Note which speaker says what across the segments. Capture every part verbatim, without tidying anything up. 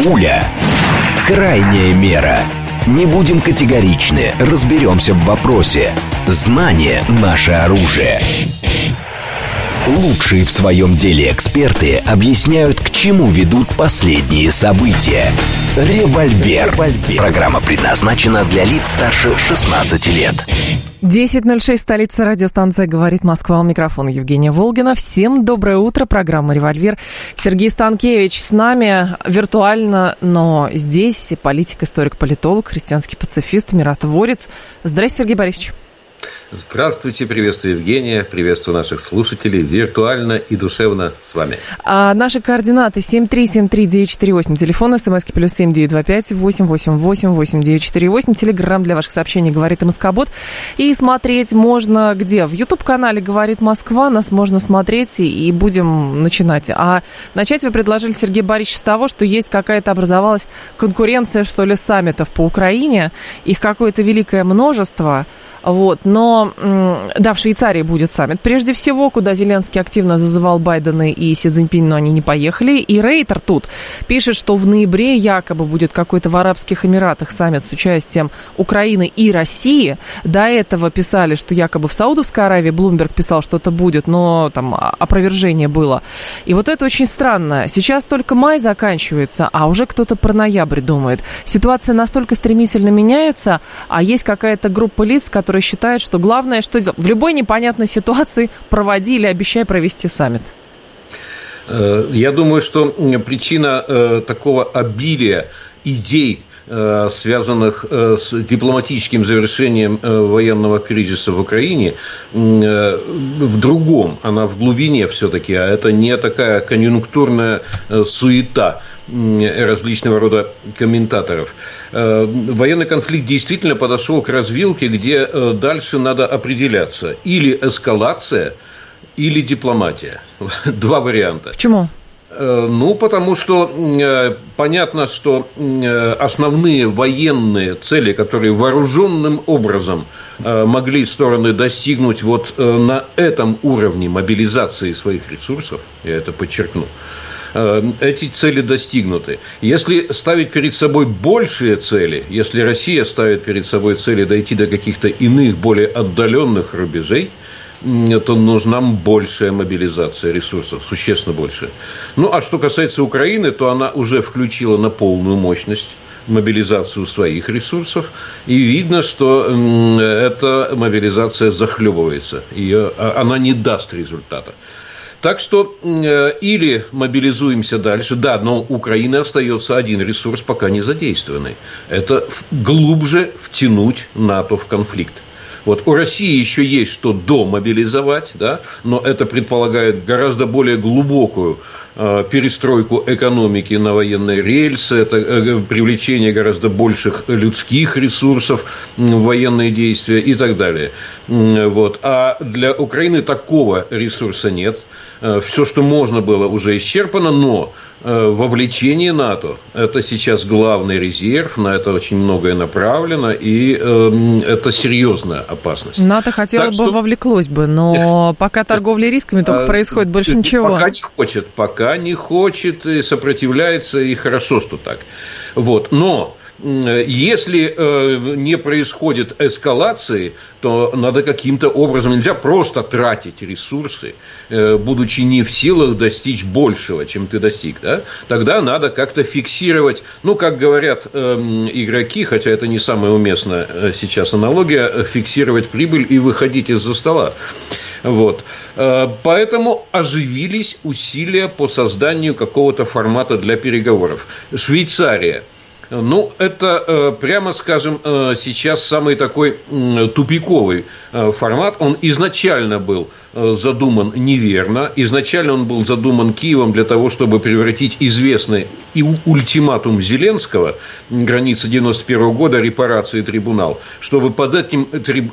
Speaker 1: Пуля. Крайняя мера. Не будем категоричны, разберемся в вопросе. Знание – наше оружие. Лучшие в своем деле эксперты объясняют, к чему ведут последние события. Револьвер. Револьвер. Программа предназначена для лиц старше шестнадцати лет.
Speaker 2: десять ноль шесть, столица, радиостанция «Говорит Москва». У микрофона Евгения Волгина. Всем доброе утро. Программа «Револьвер». Сергей Станкевич с нами виртуально, но здесь политик, историк, политолог, христианский пацифист, миротворец. Здравствуйте, Сергей Борисович.
Speaker 3: Здравствуйте, приветствую Евгения, приветствую наших слушателей виртуально и душевно с вами.
Speaker 2: А наши координаты семь три семь три девять четыре восемь, телефон, смски плюс семь девять два пять восемь восемь восемь восемь девять четыре восемь, телеграм для ваших сообщений «Говорит МСК-бот». И смотреть можно где? В YouTube-канале «Говорит Москва», нас можно смотреть, и будем начинать. А начать вы предложили, Сергей Борисович, с того, что есть какая-то образовалась конкуренция, что ли, саммитов по Украине, их какое-то великое множество. Вот, но, да, в Швейцарии будет саммит, прежде всего, куда Зеленский активно зазывал Байдена и Си Цзиньпинь, но они не поехали. И Рейтер тут пишет, что в ноябре якобы будет какой-то в Арабских Эмиратах саммит с участием Украины и России. До этого писали, что якобы в Саудовской Аравии, Блумберг писал, что это будет, но там опровержение было. И вот это очень странно. Сейчас только май заканчивается, а уже кто-то про ноябрь думает. Ситуация настолько стремительно меняется, а есть какая-то группа лиц, которые считают, что главное, что в любой непонятной ситуации проводи или обещай провести саммит.
Speaker 3: Я думаю, что причина такого обилия идей, связанных с дипломатическим завершением военного кризиса в Украине, в другом, она в глубине все-таки, а это не такая конъюнктурная суета различного рода комментаторов. Военный конфликт действительно подошел к развилке, где дальше надо определяться: или эскалация, или дипломатия. Два варианта.
Speaker 2: Почему?
Speaker 3: Ну, потому что э, понятно, что э, основные военные цели, которые вооруженным образом э, могли стороны достигнуть вот э, на этом уровне мобилизации своих ресурсов, я это подчеркну, э, эти цели достигнуты. Если ставить перед собой большие цели, если Россия ставит перед собой цели дойти до каких-то иных, более отдаленных рубежей, то нужна большая мобилизация ресурсов, существенно больше. Ну, а что касается Украины, то она уже включила на полную мощность мобилизацию своих ресурсов, и видно, что эта мобилизация захлебывается, ее, она не даст результата. Так что или мобилизуемся дальше, да, но у Украины остается один ресурс, пока не задействованный. Это глубже втянуть НАТО в конфликт. Вот у России еще есть что домобилизовать, да, но это предполагает гораздо более глубокую э, перестройку экономики на военные рельсы, это э, привлечение гораздо больших людских ресурсов в военные действия и так далее. Вот. А для Украины такого ресурса нет. Все, что можно было, уже исчерпано, но вовлечение НАТО – это сейчас главный резерв, на это очень многое направлено, и это серьезная опасность.
Speaker 2: НАТО хотело бы, что... вовлеклось бы, но пока торговля рисками только происходит, больше ничего.
Speaker 3: Пока не хочет, пока не хочет, и сопротивляется, и хорошо, что так. Вот. Но если э, не происходит эскалации, то надо каким-то образом, нельзя просто тратить ресурсы, э, будучи не в силах достичь большего, чем ты достиг, да? Тогда надо как-то фиксировать, ну, как говорят э, игроки, хотя это не самая уместная э, сейчас аналогия, фиксировать прибыль и выходить из-за стола. Вот. Поэтому оживились усилия по созданию какого-то формата для переговоров. Швейцария. Ну, это, прямо скажем, сейчас самый такой тупиковый формат. Он изначально был задуман неверно. Изначально он был задуман Киевом для того, чтобы превратить известный и ультиматум Зеленского, границы девяносто первого года, репарации, трибунал, чтобы под этим,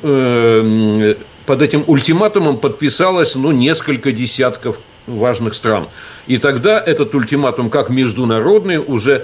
Speaker 3: под этим ультиматумом подписалось, ну, несколько десятков важных стран. И тогда этот ультиматум, как международный, уже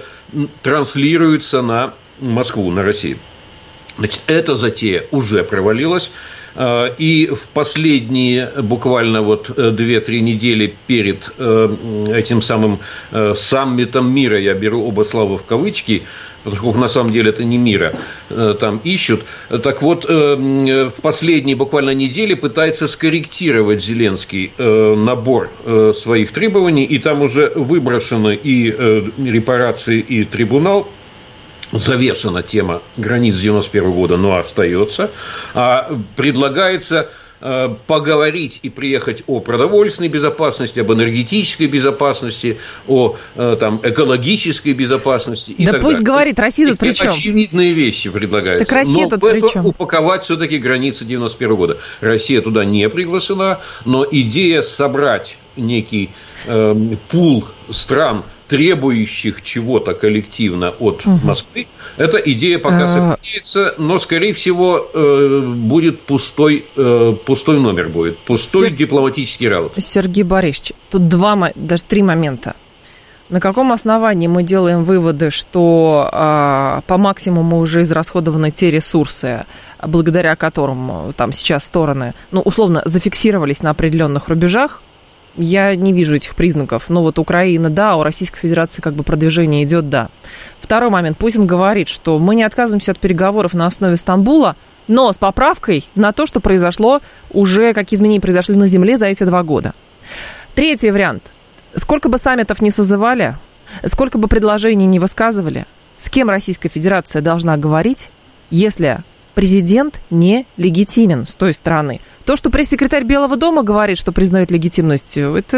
Speaker 3: транслируется на Москву, на Россию. Значит, эта затея уже провалилась. И в последние буквально вот две-три недели перед этим самым саммитом мира, я беру оба слова в кавычки, поскольку на самом деле это не мира, там ищут. Так вот, в последние буквально недели пытается скорректировать Зеленский набор своих требований, и там уже выброшены и репарации, и трибунал. Завешена тема границ девяносто первого года, но остается. А предлагается поговорить и приехать о продовольственной безопасности, об энергетической безопасности, о там, экологической безопасности и
Speaker 2: да
Speaker 3: так
Speaker 2: пусть
Speaker 3: далее.
Speaker 2: говорит, Россия тут при чем?
Speaker 3: Очевидные вещи предлагаются.
Speaker 2: Так Россия
Speaker 3: но
Speaker 2: тут
Speaker 3: в это
Speaker 2: при чем?
Speaker 3: Упаковать все-таки границы девяносто первого года. Россия туда не приглашена, но идея собрать некий э, пул стран, требующих чего-то коллективно от угу. Москвы, эта идея пока сохраняется, но, скорее всего, будет пустой, пустой номер будет, пустой Сер... дипломатический раунд.
Speaker 2: Сергей Борисович, тут два, даже три момента. На каком основании мы делаем выводы, что а, по максимуму уже израсходованы те ресурсы, благодаря которым там сейчас стороны, ну, условно, зафиксировались на определенных рубежах? Я не вижу этих признаков. Ну, вот Украина, да, у Российской Федерации как бы продвижение идет, да. Второй момент. Путин говорит, что мы не отказываемся от переговоров на основе Стамбула, но с поправкой на то, что произошло уже, какие изменения произошли на земле за эти два года. Третий вариант. Сколько бы саммитов не созывали, сколько бы предложений не высказывали, с кем Российская Федерация должна говорить, если президент не легитимен с той стороны. То, что пресс-секретарь Белого дома говорит, что признает легитимность,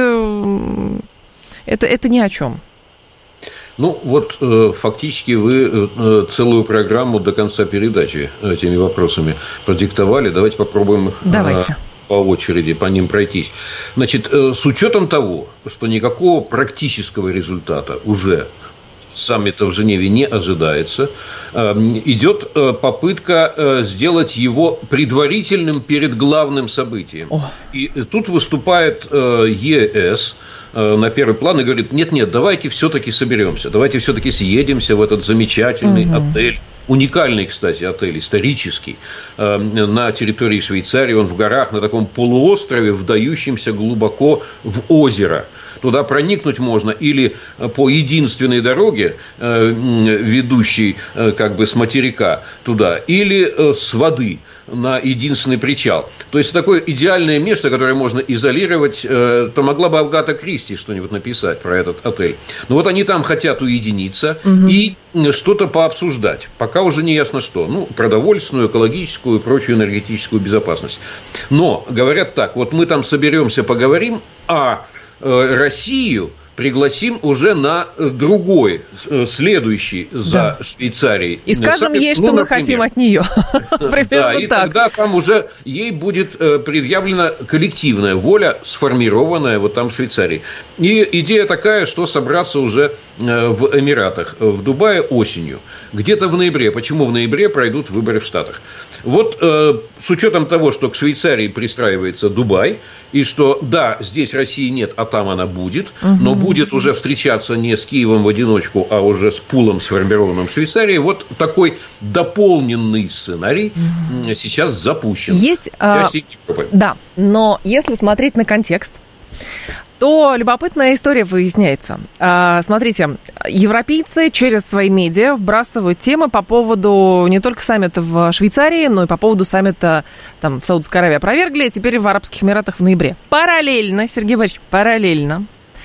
Speaker 2: это, это, это ни о чем.
Speaker 3: Ну, вот фактически вы целую программу до конца передачи этими вопросами продиктовали. Давайте попробуем их
Speaker 2: Давайте.
Speaker 3: по очереди по ним пройтись. Значит, с учетом того, что никакого практического результата уже саммита в Женеве не ожидается, идет попытка сделать его предварительным перед главным событием. О. И тут выступает ЕС на первый план и говорит: нет-нет, давайте все-таки соберемся, давайте все-таки съедемся в этот замечательный угу. отель. Уникальный, кстати, отель, исторический, на территории Швейцарии, он в горах, на таком полуострове, вдающемся глубоко в озеро. Туда проникнуть можно или по единственной дороге, ведущей как бы с материка туда, или с воды на единственный причал. То есть, такое идеальное место, которое можно изолировать. То могла бы Агата Кристи что-нибудь написать про этот отель. Но вот они там хотят уединиться угу. и что-то пообсуждать. Пока уже не ясно что. Ну, продовольственную, экологическую и прочую энергетическую безопасность. Но говорят так: вот мы там соберемся, поговорим, а Россию пригласим уже на другой, следующий за да. Швейцарией.
Speaker 2: И скажем ей, что ну, мы хотим от нее.
Speaker 3: Да, и тогда там уже ей будет предъявлена коллективная воля, сформированная вот там в Швейцарии. И идея такая, что собраться уже в Эмиратах, в Дубае осенью, где-то в ноябре. Почему в ноябре пройдут выборы в Штатах? Вот с учетом того, что к Швейцарии пристраивается Дубай, и что, да, здесь России нет, а там она будет, угу. но будет уже встречаться не с Киевом в одиночку, а уже с пулом, сформированным в Швейцарии. Вот такой дополненный сценарий угу. сейчас запущен.
Speaker 2: Есть, а, да, но если смотреть на контекст, то любопытная история выясняется. Смотрите, европейцы через свои медиа вбрасывают темы по поводу не только саммита в Швейцарии, но и по поводу саммита там, в Саудовской Аравии опровергли, а теперь в Арабских Эмиратах в ноябре. Параллельно, Сергей Борисович, параллельно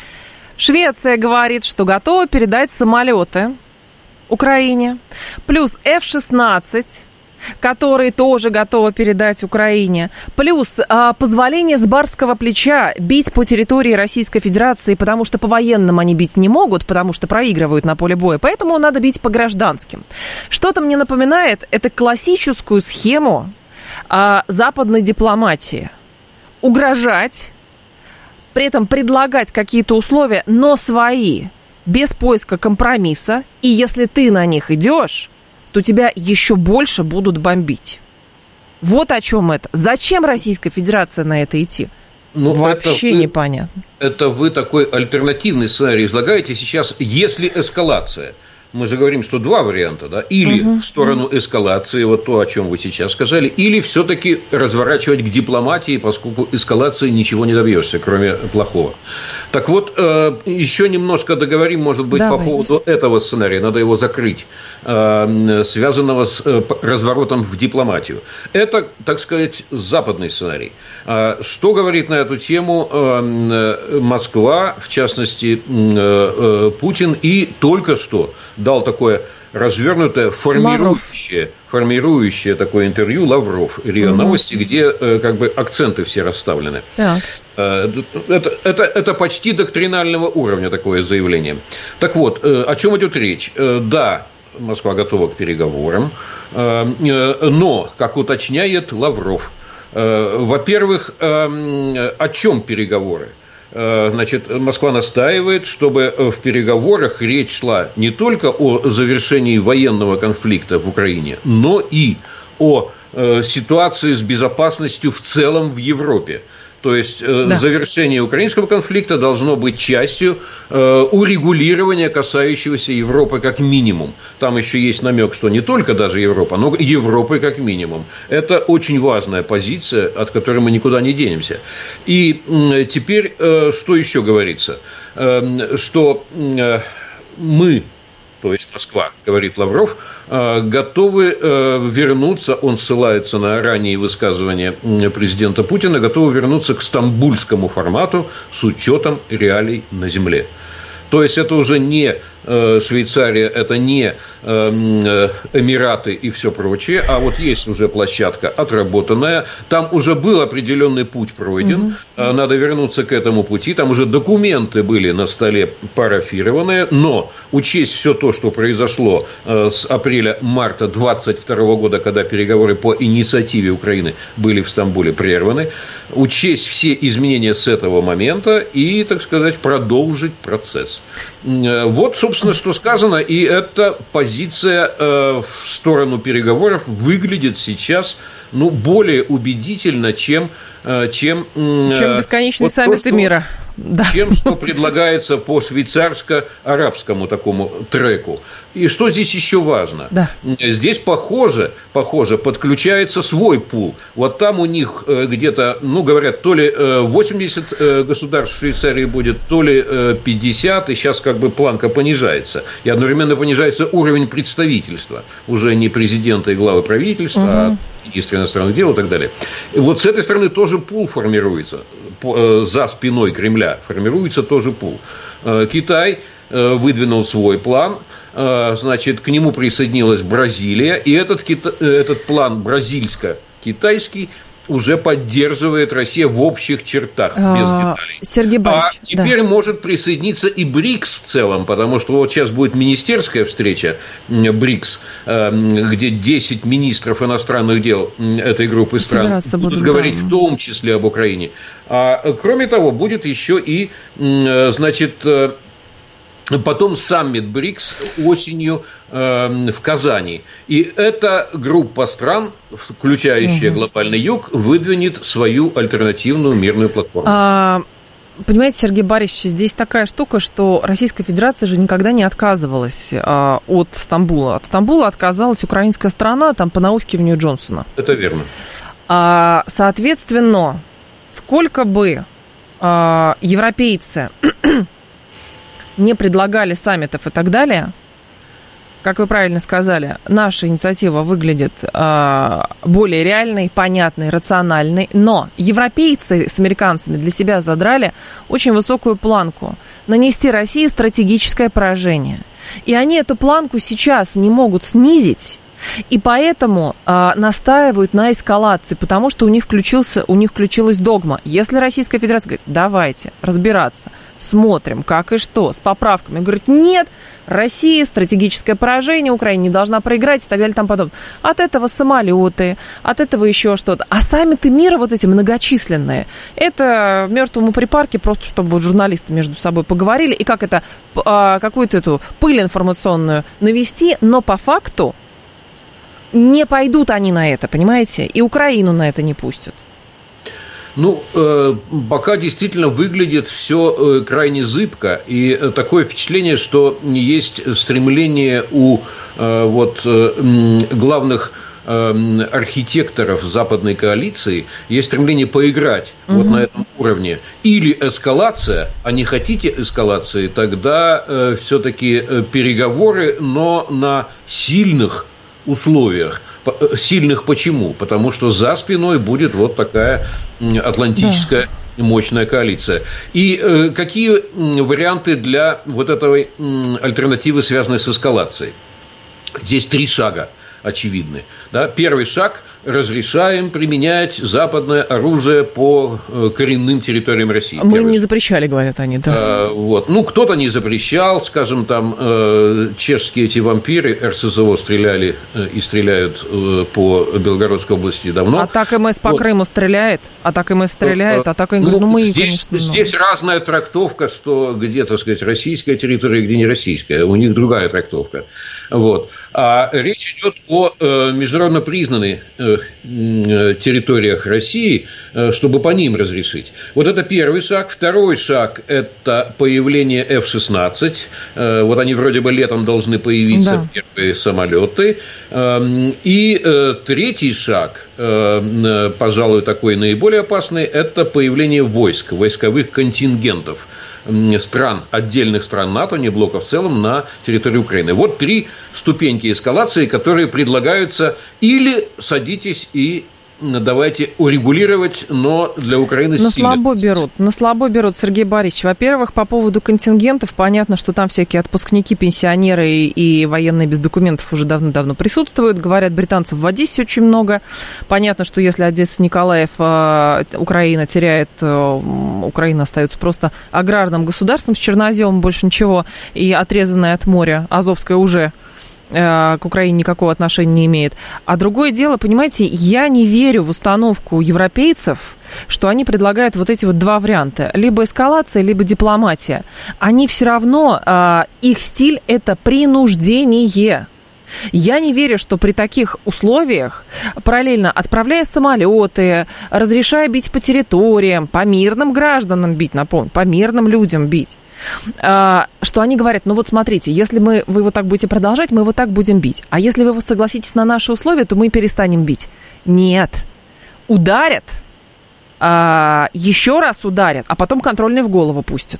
Speaker 2: Швеция говорит, что готова передать самолеты Украине, плюс эф шестнадцать, которые тоже готовы передать Украине, плюс а, позволение с барского плеча бить по территории Российской Федерации, потому что по военным они бить не могут, потому что проигрывают на поле боя, поэтому надо бить по гражданским. Что-то мне напоминает, это классическую схему а, западной дипломатии. Угрожать, при этом предлагать какие-то условия, но свои, без поиска компромисса, и если ты на них идешь, то тебя еще больше будут бомбить. Вот о чем это. Зачем Российская Федерация на это идти? Ну, вообще это вы, непонятно.
Speaker 3: Это вы такой альтернативный сценарий излагаете сейчас, если эскалация. мы же говорим, что два варианта, да, или угу. в сторону эскалации, вот то, о чем вы сейчас сказали, или все-таки разворачивать к дипломатии, поскольку эскалации ничего не добьешься, кроме плохого. Так вот, еще немножко договорим, может быть, Давайте. по поводу этого сценария, надо его закрыть, связанного с разворотом в дипломатию. Это, так сказать, западный сценарий. Что говорит на эту тему Москва, в частности, Путин, и только что дал такое развернутое, формирующее, формирующее такое интервью Лавров, РИА угу. Новости, где как бы акценты все расставлены. Так. Это, это, это почти доктринального уровня такое заявление. Так вот, о чем идет речь? Да, Москва готова к переговорам, но, как уточняет Лавров, во-первых, о чем переговоры? Значит, Москва настаивает, чтобы в переговорах речь шла не только о завершении военного конфликта в Украине, но и о ситуации с безопасностью в целом в Европе. То есть, да. завершение украинского конфликта должно быть частью э, урегулирования, касающегося Европы как минимум. Там еще есть намек, что не только даже Европа, но Европы как минимум. Это очень важная позиция, от которой мы никуда не денемся. И э, теперь, э, что еще говорится? Э, что э, мы... то есть Москва, говорит Лавров, готовы вернуться, он ссылается на ранние высказывания президента Путина, готовы вернуться к стамбульскому формату с учетом реалий на земле. То есть это уже не Швейцария, это не Эмираты и все прочее, а вот есть уже площадка отработанная, там уже был определенный путь пройден, угу. надо вернуться к этому пути, там уже документы были на столе парафированные, но учесть все то, что произошло с апреля-марта двадцать второго года, когда переговоры по инициативе Украины были в Стамбуле прерваны, учесть все изменения с этого момента и, так сказать, продолжить процесс. Вот, собственно, что сказано, и эта позиция э, в сторону переговоров выглядит сейчас, ну, более убедительно, чем... Э, чем, э,
Speaker 2: чем бесконечные вот саммиты то, что, мира. Да.
Speaker 3: Чем, что предлагается по швейцарско-арабскому такому треку. И что здесь еще важно? Да. Здесь, похоже, похоже, подключается свой пул. Вот там у них где-то, ну, говорят, то ли восемьдесят государств в Швейцарии будет, то ли пятьдесят, и сейчас как бы планка понижается. И одновременно понижается уровень представительства. Уже не президента и главы правительства, угу. а министра иностранных дел и так далее. И вот с этой стороны тоже пул формируется. За спиной Кремля формируется тоже пул. Китай выдвинул свой план, значит, к нему присоединилась Бразилия, и этот, этот план бразильско-китайский уже поддерживает Россия в общих чертах, без деталей.
Speaker 2: Сергей Борисович,
Speaker 3: а теперь
Speaker 2: да.
Speaker 3: может присоединиться и БРИКС в целом, потому что вот сейчас будет министерская встреча БРИКС, где десять министров иностранных дел этой группы стран будут, будут говорить да. в том числе об Украине. А кроме того, будет еще и, значит, потом саммит БРИКС осенью э, в Казани. И эта группа стран, включающая угу. глобальный юг, выдвинет свою альтернативную мирную платформу.
Speaker 2: А, понимаете, Сергей Борисович, здесь такая штука, что Российская Федерация же никогда не отказывалась а, от Стамбула. От Стамбула отказалась украинская сторона, там, по наускиванию Джонсона.
Speaker 3: Это верно.
Speaker 2: А, соответственно, сколько бы а, европейцы... не предлагали саммитов и так далее, как вы правильно сказали, наша инициатива выглядит э, более реальной, понятной, рациональной, но европейцы с американцами для себя задрали очень высокую планку – нанести России стратегическое поражение. И они эту планку сейчас не могут снизить, и поэтому э, настаивают на эскалации, потому что у них, включился, у них включилась догма. Если Российская Федерация говорит, давайте разбираться, смотрим, как и что, с поправками, говорит, нет, Россия, стратегическое поражение, Украина не должна проиграть и так далее и тому подобное. От этого самолеты, от этого еще что-то. А саммиты мира вот эти многочисленные, это мертвому припарке, просто чтобы вот журналисты между собой поговорили, и как это, э, какую-то эту пыль информационную навести, но по факту не пойдут они на это, понимаете? И Украину на это не пустят.
Speaker 3: Ну, э, пока действительно выглядит все э, крайне зыбко, и э, такое впечатление, что есть стремление у э, вот, э, главных э, архитекторов западной коалиции, есть стремление поиграть угу. вот на этом уровне. Или эскалация, а не хотите эскалации, тогда э, все-таки переговоры, но на сильных условиях. Сильных почему? Потому что за спиной будет вот такая атлантическая да. мощная коалиция. И э, какие варианты для вот этой э, альтернативы, связанной с эскалацией? Здесь три шага очевидны. Да? Первый шаг – разрешаем применять западное оружие по коренным территориям России.
Speaker 2: Мы Первый не запрещали, говорят они. Да.
Speaker 3: А, вот. Ну, кто-то не запрещал, скажем, там э, чешские эти вампиры эр эс эс о стреляли э, и стреляют э, по Белгородской области давно.
Speaker 2: А так МС по вот. Крыму стреляет, а так МС стреляет, а так они говорят, ну, ну мы,
Speaker 3: здесь,
Speaker 2: конечно...
Speaker 3: Здесь разная трактовка, что где, так сказать, российская территория, где не российская. У них другая трактовка. Вот. А речь идет о э, международно признанной э, территориях России, э, чтобы по ним разрешить. Вот это первый шаг. Второй шаг – это появление эф шестнадцать. Э, вот они вроде бы летом должны появиться, да. первые самолеты. Э, и э, третий шаг, э, пожалуй, такой наиболее опасный, это появление войск, войсковых контингентов стран, отдельных стран НАТО, не блока в целом, на территории Украины. Вот три ступеньки эскалации, которые предлагаются: или садитесь и давайте урегулировать, но для Украины
Speaker 2: на
Speaker 3: сильно.
Speaker 2: слабо берут, на слабо берут, Сергей Борисович. Во-первых, по поводу контингентов, понятно, что там всякие отпускники, пенсионеры и военные без документов уже давно-давно присутствуют. Говорят, британцев в Одессе очень много. Понятно, что если Одесса, Николаев, Украина теряет, Украина остается просто аграрным государством с черноземом, больше ничего, и отрезанная от моря, Азовская уже к Украине никакого отношения не имеет. А другое дело, понимаете, я не верю в установку европейцев, что они предлагают вот эти вот два варианта. Либо эскалация, либо дипломатия. Они все равно, их стиль – это принуждение. Я не верю, что при таких условиях, параллельно отправляя самолеты, разрешая бить по территориям, по мирным гражданам бить, напомню, по мирным людям бить, что они говорят, ну вот смотрите, если мы, вы вот так будете продолжать, мы вот так будем бить. А если вы согласитесь на наши условия, то мы перестанем бить. Нет. Ударят, еще раз ударят, а потом контрольный в голову пустят.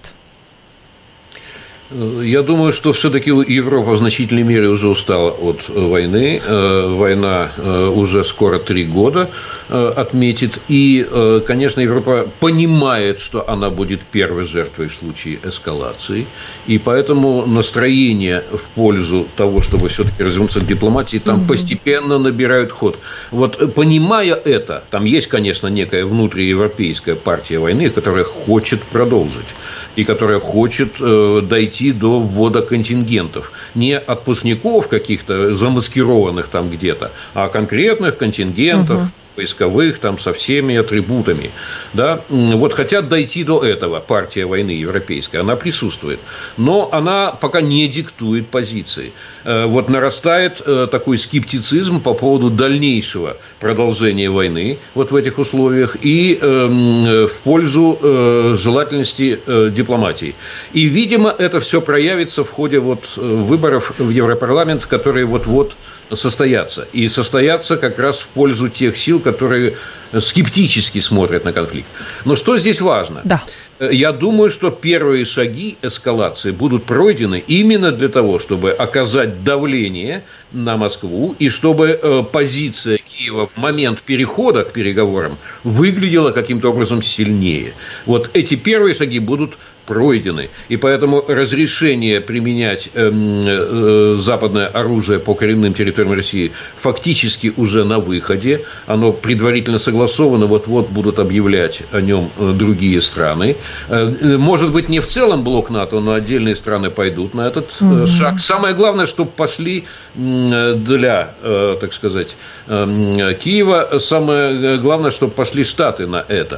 Speaker 3: Я думаю, что все-таки Европа в значительной мере уже устала от войны. Война уже скоро три года отметит. И, конечно, Европа понимает, что она будет первой жертвой в случае эскалации. И поэтому настроение в пользу того, чтобы все-таки развернуться к дипломатии, там угу. постепенно набирают ход. Вот понимая это, там есть, конечно, некая внутриевропейская партия войны, которая хочет продолжить. И которая хочет дойти до ввода контингентов. Не отпускников каких-то замаскированных там где-то, а конкретных контингентов, угу. войсковых, там, со всеми атрибутами. Да? Вот хотят дойти до этого партия войны европейская, она присутствует. Но она пока не диктует позиции. Вот нарастает такой скептицизм по поводу дальнейшего продолжения войны вот в этих условиях и в пользу желательности дипломатии. И, видимо, это все проявится в ходе вот выборов в Европарламент, которые вот-вот состоятся. И состоятся как раз в пользу тех сил, которые скептически смотрят на конфликт. Но что здесь важно?
Speaker 2: Да.
Speaker 3: Я думаю, что первые шаги эскалации будут пройдены именно для того, чтобы оказать давление на Москву и чтобы позиция Киева в момент перехода к переговорам выглядела каким-то образом сильнее. Вот эти первые шаги будут пройдены. И поэтому разрешение применять э, э, западное оружие по коренным территориям России фактически уже на выходе. Оно предварительно согласовано, вот-вот будут объявлять о нем другие страны. Э, может быть, не в целом блок НАТО, но отдельные страны пойдут на этот mm-hmm. шаг. Самое главное, чтобы пошли для, э, так сказать, э, Киева, самое главное, чтобы пошли Штаты на это.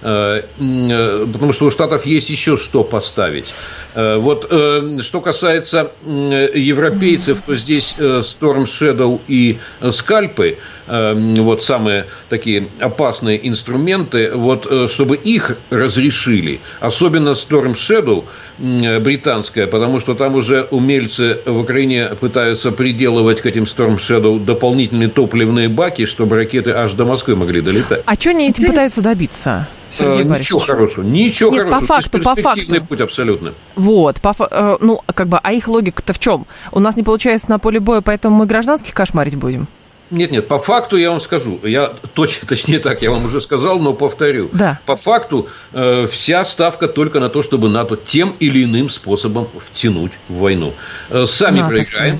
Speaker 3: потому что у Штатов есть еще что поставить. Вот что касается европейцев, то здесь Storm Shadow и скальпы, вот самые такие опасные инструменты, вот чтобы их разрешили, особенно Storm Shadow британская, потому что там уже умельцы в Украине пытаются приделывать к этим Storm Shadow дополнительные топливные баки, чтобы ракеты аж до Москвы могли долетать.
Speaker 2: А что они этим пытаются добиться? Сергей Борисович.
Speaker 3: Ничего хорошего, ничего
Speaker 2: Нет,
Speaker 3: хорошего.
Speaker 2: по факту, по факту.
Speaker 3: Путь абсолютно.
Speaker 2: Вот, по, э, ну, как бы, а их логика-то в чем? У нас не получается на поле боя, поэтому мы гражданских кошмарить будем?
Speaker 3: Нет, нет, по факту я вам скажу, я точно, точнее так, я вам уже сказал, но повторю.
Speaker 2: Да.
Speaker 3: По факту э, вся ставка только на то, чтобы НАТО тем или иным способом втянуть в войну. Э, сами НАТО проиграем.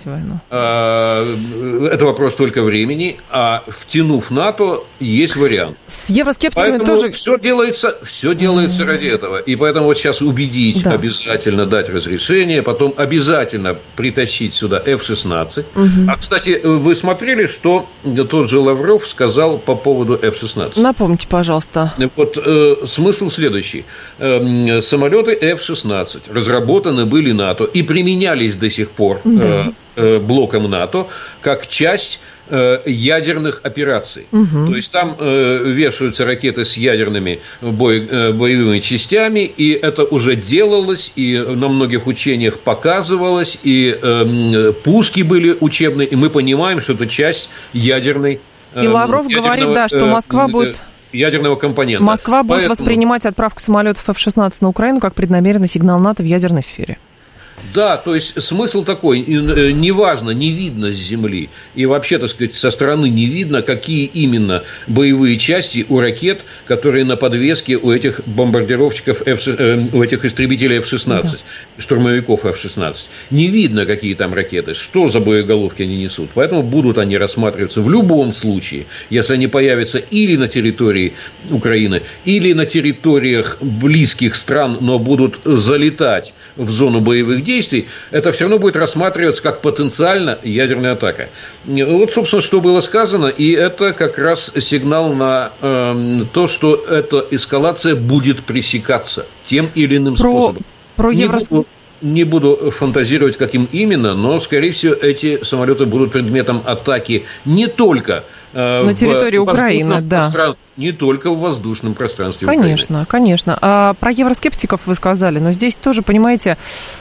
Speaker 3: Э, это вопрос только времени, а втянув НАТО, есть вариант.
Speaker 2: С евроскептиками
Speaker 3: поэтому
Speaker 2: тоже...
Speaker 3: все делается, все делается mm-hmm. ради этого. И поэтому вот сейчас убедить, да. обязательно дать разрешение, потом обязательно притащить сюда эф шестнадцать. Mm-hmm. А, кстати, вы смотрели, что тот же Лавров сказал по поводу эф шестнадцать.
Speaker 2: Напомните, пожалуйста.
Speaker 3: Вот э, смысл следующий. Э, самолеты эф шестнадцать разработаны были НАТО и применялись до сих пор э, э, блоком НАТО как часть э, ядерных операций. Угу. То есть там э, вешаются ракеты с ядерными бой, э, боевыми частями, и это уже делалось, и на многих учениях показывалось, и э, пуски были учебные, и мы понимаем, что это часть ядерной.
Speaker 2: И Лавров говорит, да, что Москва будет...
Speaker 3: ядерного компонента.
Speaker 2: Москва будет
Speaker 3: Поэтому...
Speaker 2: воспринимать отправку самолетов эф шестнадцать на Украину как преднамеренный сигнал НАТО в ядерной сфере.
Speaker 3: Да, то есть смысл такой, неважно, не видно с земли, и вообще, так сказать, со стороны не видно, какие именно боевые части у ракет, которые на подвеске у этих бомбардировщиков, F, у этих истребителей эф шестнадцать, да. штурмовиков эф шестнадцать. Не видно, какие там ракеты, что за боеголовки они несут. Поэтому будут они рассматриваться в любом случае, если они появятся или на территории Украины, или на территориях близких стран, но будут залетать в зону боевых действий, это все равно будет рассматриваться как потенциально ядерная атака. Вот, собственно, что было сказано, и это как раз сигнал на э, то, что эта эскалация будет пресекаться тем или иным про, способом.
Speaker 2: Про
Speaker 3: не,
Speaker 2: евро...
Speaker 3: буду, не буду фантазировать, каким именно, но, скорее всего, эти самолеты будут предметом атаки не только э,
Speaker 2: на территории в Украины, да.
Speaker 3: не только в воздушном пространстве
Speaker 2: конечно,
Speaker 3: Украины.
Speaker 2: Конечно, конечно. А про евроскептиков вы сказали, но здесь тоже, понимаете...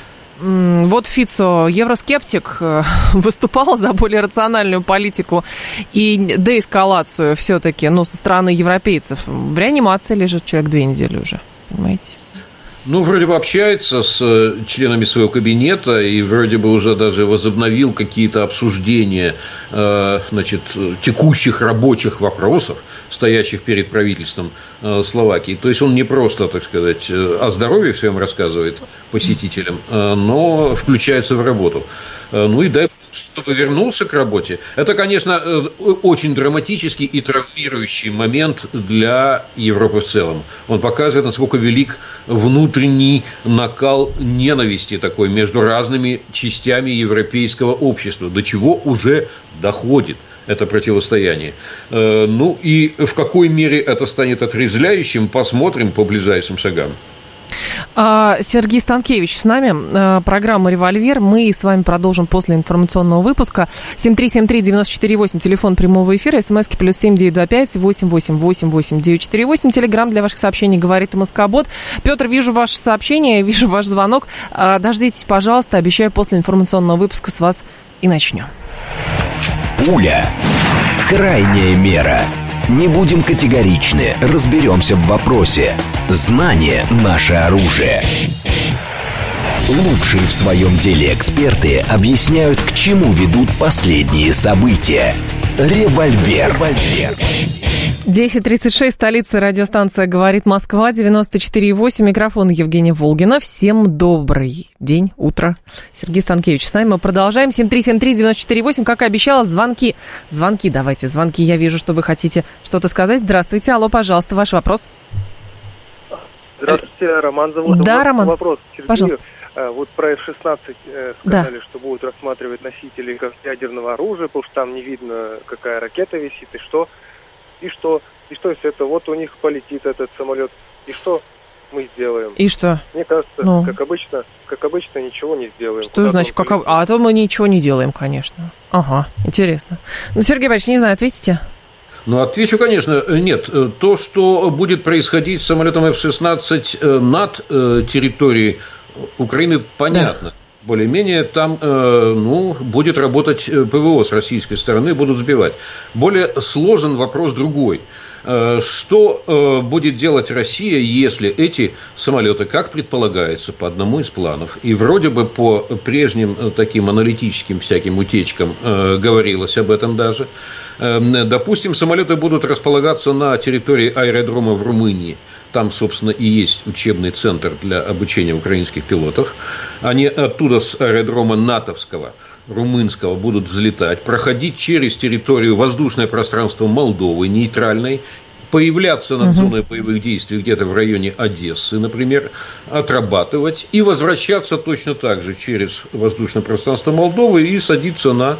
Speaker 2: Вот Фицо, евроскептик, выступал за более рациональную политику и деэскалацию все-таки, ну, со стороны европейцев. В реанимации лежит человек две недели уже, понимаете?
Speaker 3: Ну, вроде бы общается с членами своего кабинета и вроде бы уже даже возобновил какие-то обсуждения, значит, текущих рабочих вопросов, стоящих перед правительством Словакии. То есть он не просто, так сказать, о здоровье своем рассказывает посетителям, но включается в работу. Ну и дай бог, чтобы вернулся к работе. Это, конечно, очень драматический и травмирующий момент для Европы в целом. Он показывает, насколько велик внутренний накал ненависти такой между разными частями европейского общества, до чего уже доходит это противостояние. Ну и в какой мере это станет отрезвляющим, посмотрим по ближайшим шагам.
Speaker 2: Сергей Станкевич с нами, программа «Револьвер». Мы с вами продолжим после информационного выпуска. семь три семь три девять четыре восемь, телефон прямого эфира, смски плюс семь девять два пять восемь восемь восемь восемь девять четыре восемь, телеграмм для ваших сообщений «Говорит Москобот». Петр, вижу ваше сообщение, вижу ваш звонок. Дождитесь, пожалуйста, обещаю, после информационного выпуска с вас и начнем.
Speaker 1: Пуля. Крайняя мера. Не будем категоричны, разберемся в вопросе. Знание – наше оружие. Лучшие в своем деле эксперты объясняют, к чему ведут последние события. Револьвер. Револьвер.
Speaker 2: десять тридцать шесть, столица, радиостанция «Говорит Москва», девяносто четыре и восемь, микрофон Евгения Волгина. Всем добрый день, утро. Сергей Станкевич с нами. Мы продолжаем. семь три семь три девять четыре восемь, как и обещала, звонки. Звонки давайте, звонки. Я вижу, что вы хотите что-то сказать. Здравствуйте, алло, пожалуйста, ваш вопрос.
Speaker 4: Здравствуйте, Роман зовут.
Speaker 2: Да, вот Роман,
Speaker 4: вопрос Сергею.
Speaker 2: Пожалуйста.
Speaker 4: Вот про эф шестнадцать сказали,
Speaker 2: да.
Speaker 4: что будут рассматривать носители как ядерного оружия, потому что там не видно, какая ракета висит и что. И что, и что если это вот у них полетит этот самолет И что мы сделаем?
Speaker 2: И что?
Speaker 4: Мне кажется,
Speaker 2: ну.
Speaker 4: как обычно, как обычно, ничего не сделаем.
Speaker 2: Что значит, как... А то мы ничего не делаем, конечно. Ага, интересно. Ну, Сергей Борисович, не знаю, ответите?
Speaker 3: Ну, отвечу, конечно, нет. То, что будет происходить с самолетом эф шестнадцать над территорией Украины, понятно. Да. Более-менее там, ну, будет работать ПВО с российской стороны, будут сбивать. Более сложен вопрос другой. Что будет делать Россия, если эти самолеты, как предполагается, по одному из планов, и вроде бы по прежним таким аналитическим всяким утечкам говорилось об этом даже, допустим, самолеты будут располагаться на территории аэродрома в Румынии. Там, собственно, и есть учебный центр для обучения украинских пилотов. Они оттуда, с аэродрома натовского, румынского, будут взлетать, проходить через территорию, воздушное пространство Молдовы, нейтральной, появляться над зоной боевых действий где-то в районе Одессы, например, отрабатывать и возвращаться точно так же через воздушное пространство Молдовы и садиться на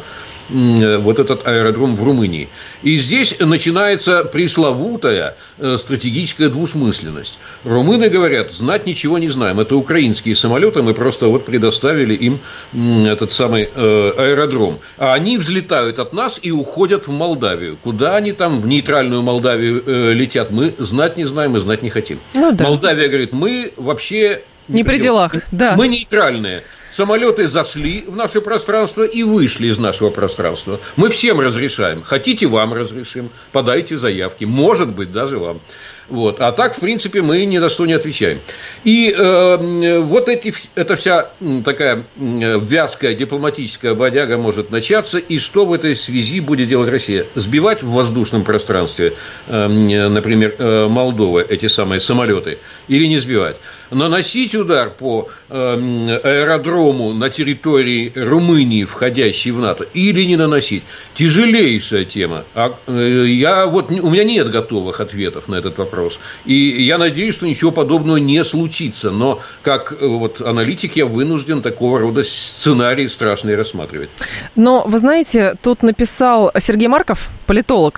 Speaker 3: вот этот аэродром в Румынии. И здесь начинается пресловутая стратегическая двусмысленность. Румыны говорят, знать ничего не знаем. Это украинские самолеты, мы просто вот предоставили им этот самый аэродром. А они взлетают от нас и уходят в Молдавию. Куда они там, в нейтральную Молдавию летят, мы знать не знаем и знать не хотим. Ну, да. Молдавия говорит, мы вообще...
Speaker 2: Не, не при делах, да.
Speaker 3: Мы нейтральные. Самолеты зашли в наше пространство и вышли из нашего пространства. Мы всем разрешаем. Хотите, вам разрешим. Подайте заявки. Может быть, даже вам. Вот. А так, в принципе, мы ни за что не отвечаем. И э, вот эти, эта вся такая вязкая дипломатическая бодяга может начаться. И что в этой связи будет делать Россия? Сбивать в воздушном пространстве, э, например, э, Молдовы эти самые самолеты или не сбивать? Наносить удар по э, аэродрому на территории Румынии, входящей в НАТО, или не наносить? Тяжелейшая тема. А, э, я, вот, у меня нет готовых ответов на этот вопрос. И я надеюсь, что ничего подобного не случится. Но как вот, аналитик я вынужден такого рода сценарии страшные рассматривать.
Speaker 2: Но, вы знаете, тут написал Сергей Марков, политолог.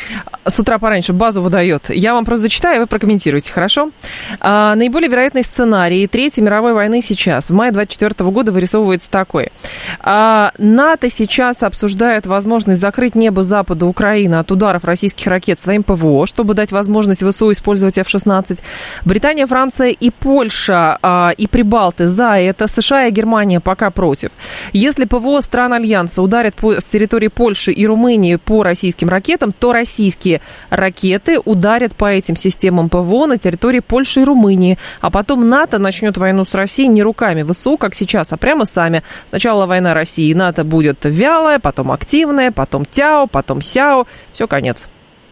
Speaker 2: С утра пораньше базу выдает. Я вам просто зачитаю, и вы прокомментируете, хорошо? А, наиболее вероятный сценарий Третьей мировой войны сейчас, в мае двадцать четвёртого года, вырисовывается такой. А, НАТО сейчас обсуждает возможность закрыть небо запада Украины от ударов российских ракет своим ПВО, чтобы дать возможность ВСУ использовать эф шестнадцать. Британия, Франция и Польша, а, и Прибалты за это. США и Германия пока против. Если ПВО стран Альянса ударят по, с территории Польши и Румынии по российским ракетам, то российские ракеты ударят по этим системам ПВО на территории Польши и Румынии. А потом НАТО начнет войну с Россией не руками ВСУ, как сейчас, а прямо сами. Сначала война России и НАТО будет вялая, потом активная, потом тяо, потом сяо. Все, конец.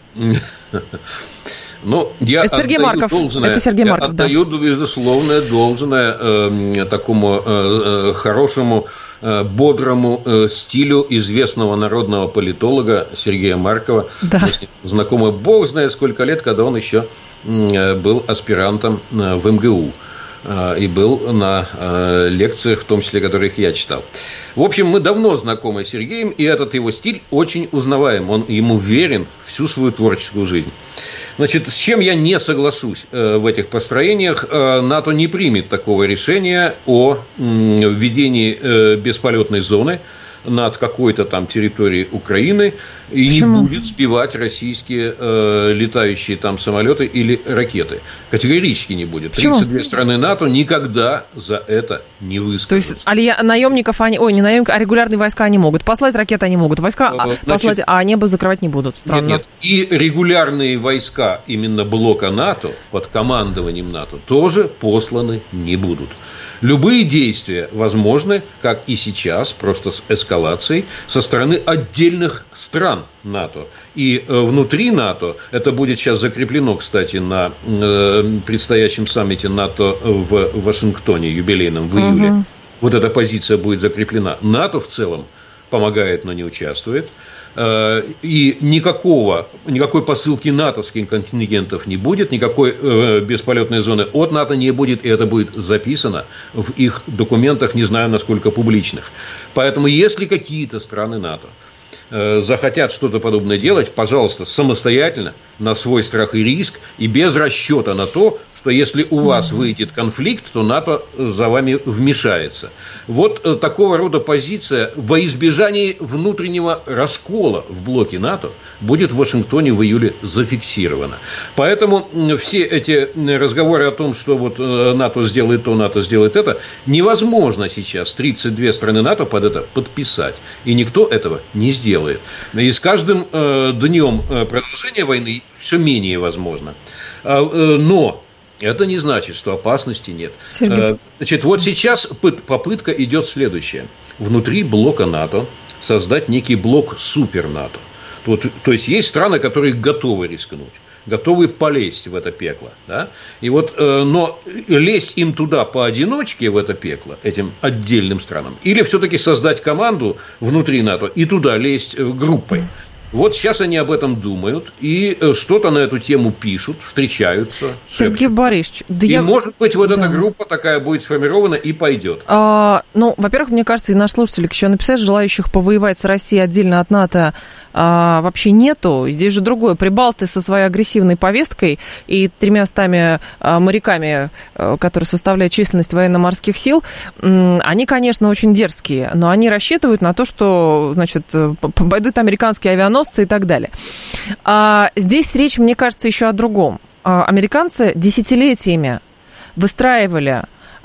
Speaker 3: Ну, я
Speaker 2: это Сергей Марков.
Speaker 3: Должное,
Speaker 2: это Сергей Марков,
Speaker 3: я отдаю, да. безусловное должное э, такому э, хорошему, э, бодрому э, стилю известного народного политолога Сергея Маркова. Да. Мы с ним знакомы бог знает сколько лет, когда он еще э, был аспирантом э, в эм гэ у. И был на э, лекциях, в том числе, которых я читал. В общем, мы давно знакомы с Сергеем, и этот его стиль очень узнаваем. Он ему верен всю свою творческую жизнь. Значит, с чем я не соглашусь э, в этих построениях, э, НАТО не примет такого решения о э, введении э, бесполетной зоны над какой-то там территорией Украины и Почему? не будет сбивать российские э, летающие там самолеты или ракеты. Категорически не будет.
Speaker 2: Почему?
Speaker 3: тридцать две страны НАТО никогда за это не выскажутся.
Speaker 2: То есть а наемников они, ой, не наемников, а регулярные войска они могут. Послать ракеты они могут. Войска Значит, послать, а небо закрывать не будут. Странно.
Speaker 3: Нет, нет. И регулярные войска именно блока НАТО под командованием НАТО тоже посланы не будут. Любые действия возможны, как и сейчас, просто с эскалацией со стороны отдельных стран НАТО. И внутри НАТО, это будет сейчас закреплено, кстати, на предстоящем саммите НАТО в Вашингтоне, юбилейном, в июле. Угу. Вот эта позиция будет закреплена. НАТО в целом помогает, но не участвует. И никакого, никакой посылки натовских контингентов не будет, никакой э, бесполетной зоны от НАТО не будет, и это будет записано в их документах, не знаю, насколько публичных. Поэтому, если какие-то страны НАТО э, захотят что-то подобное делать, пожалуйста, самостоятельно, на свой страх и риск, и без расчета на то, что если у вас выйдет конфликт, то НАТО за вами вмешается. Вот э, такого рода позиция во избежание внутреннего раскола в блоке НАТО будет в Вашингтоне в июле зафиксирована. Поэтому все эти разговоры о том, что вот НАТО сделает то, НАТО сделает это, невозможно сейчас тридцать две страны НАТО под это подписать. И никто этого не сделает. И с каждым днем продолжения войны все менее возможно. Но это не значит, что опасности нет. Сергей. Значит, вот сейчас попытка идет следующая. Внутри блока НАТО создать некий блок супер-НАТО. Вот, то есть, есть страны, которые готовы рискнуть, готовы полезть в это пекло. Да? И вот, э, но лезть им туда поодиночке, в это пекло, этим отдельным странам, или все-таки создать команду внутри НАТО и туда лезть группой. Вот сейчас они об этом думают и что-то на эту тему пишут, встречаются.
Speaker 2: Сергей шепчут. Борисович, да
Speaker 3: и
Speaker 2: я...
Speaker 3: может быть, вот
Speaker 2: да.
Speaker 3: эта группа такая будет сформирована и пойдет.
Speaker 2: А, ну, во-первых, мне кажется, и наш слушатель еще написать, желающих повоевать с Россией отдельно от НАТО а, вообще нету. Здесь же другое. Прибалты со своей агрессивной повесткой и тремястами а, моряками, а, которые составляют численность военно-морских сил, м, они, конечно, очень дерзкие, но они рассчитывают на то, что, значит, пойдут американские авианосцы и так далее. А, здесь речь, мне кажется, еще о другом. А, американцы десятилетиями выстраивали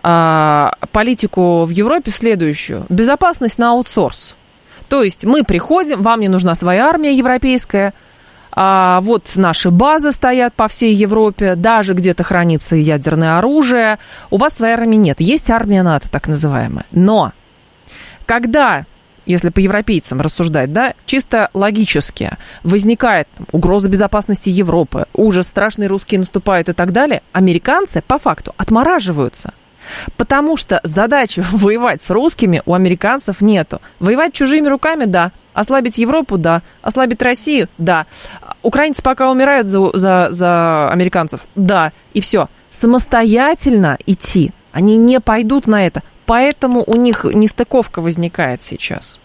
Speaker 2: а, политику в Европе следующую. Безопасность на аутсорс. То есть мы приходим, вам не нужна своя армия европейская, а, вот наши базы стоят по всей Европе, даже где-то хранится ядерное оружие, у вас своей армии нет. Есть армия НАТО, так называемая. Но когда... если по европейцам рассуждать, да, чисто логически возникает угроза безопасности Европы, ужас, страшные русские наступают и так далее, американцы по факту отмораживаются. Потому что задачи воевать с русскими у американцев нету. Воевать чужими руками, да. Ослабить Европу, да. Ослабить Россию, да. Украинцы пока умирают за, за, за американцев, да. И все. Самостоятельно идти они не пойдут на это. Поэтому у них нестыковка возникает сейчас.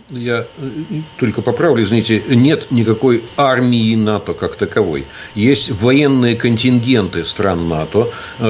Speaker 3: Я только поправлю, извините, нет никакой армии НАТО как таковой. Есть военные контингенты стран НАТО.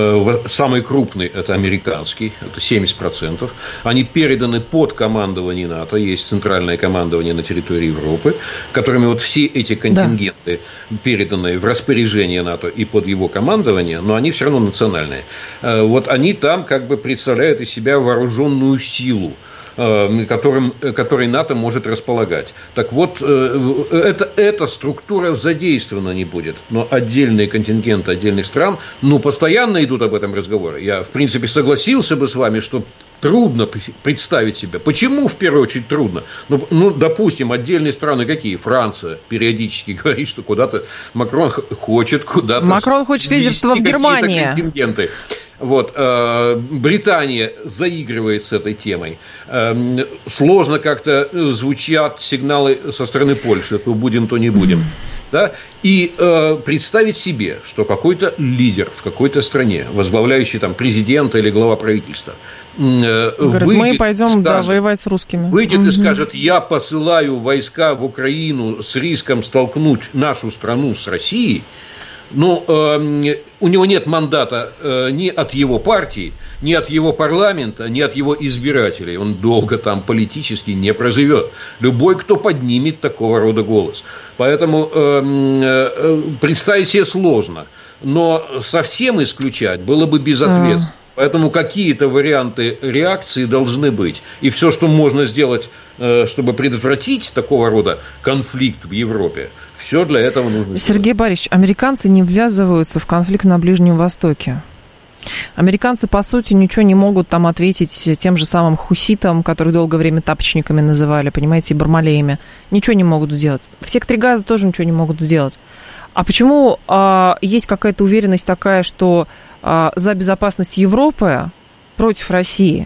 Speaker 3: Самый крупный – это американский, это семьдесят процентов. Они переданы под командование НАТО. Есть центральное командование на территории Европы, которыми вот все эти контингенты да. переданы в распоряжение НАТО и под его командование, но они все равно национальные. Вот они там как бы представляют из себя вооруженную силу, Которым, которой НАТО может располагать. Так вот, это, эта структура задействована не будет. Но отдельные контингенты отдельных стран, ну, постоянно идут об этом разговоры. Я, в принципе, согласился бы с вами, что трудно представить себе. Почему, в первую очередь, трудно? Ну, ну допустим, отдельные страны какие? Франция периодически говорит, что куда-то Макрон хочет куда-то...
Speaker 2: Макрон хочет лидерства в Германии.
Speaker 3: Контингенты. Вот, э, Британия заигрывает с этой темой. Э, сложно как-то звучат сигналы со стороны Польши, то будем, то не будем. Да? И э, представить себе, что какой-то лидер в какой-то стране, возглавляющий там президента или глава правительства, э,
Speaker 2: говорит, выйдет, мы пойдем скажет, да, воевать с русскими.
Speaker 3: Выйдет угу. и скажет: я посылаю войска в Украину с риском столкнуть нашу страну с Россией. Ну, э, у него нет мандата э, ни от его партии, ни от его парламента, ни от его избирателей. Он долго там политически не проживет. Любой, кто поднимет такого рода голос. Поэтому э, э, представить себе сложно. Но совсем исключать было бы безответственно. Поэтому какие-то варианты реакции должны быть. И все, что можно сделать, чтобы предотвратить такого рода конфликт в Европе, все для этого нужно.
Speaker 2: Сергей Борисович, американцы не ввязываются в конфликт на Ближнем Востоке. Американцы, по сути, ничего не могут там ответить тем же самым хуситам, которых долгое время тапочниками называли, понимаете, бармалеями. Ничего не могут сделать. В секторе Газа тоже ничего не могут сделать. А почему а, есть какая-то уверенность такая, что а, за безопасность Европы против России